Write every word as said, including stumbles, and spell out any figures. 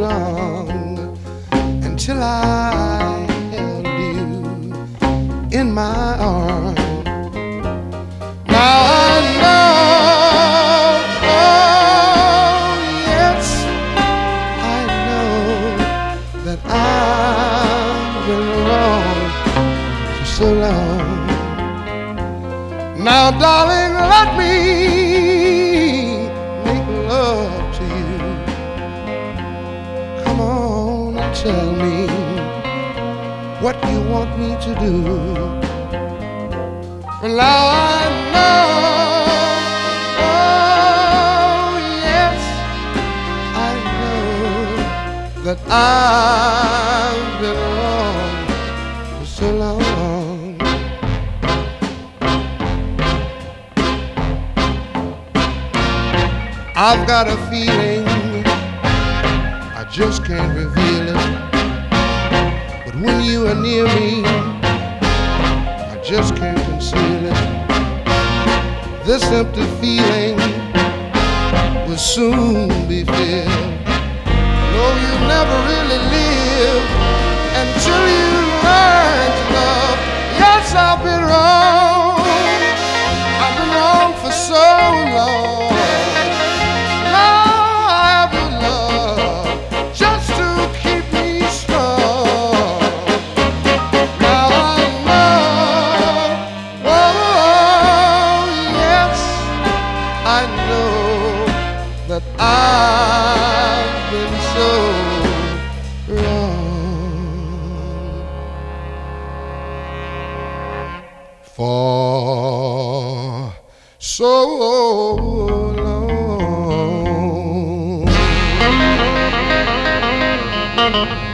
strong until I held you in my arms. Now I know, oh yes, I know that I've been wrong for so long. Now darling, let me make love to you. Come on and tell me what you want me to do. For now I know, oh yes, I know that I've been wrong for so long. I've got a feeling, I just can't reveal it, but when you are near me, I just can't conceal it. This empty feeling will soon be filled. No, you never really live until you learn to love. Yes, I've been wrong, I've been wrong for so long. I know that I've been so wrong for so long.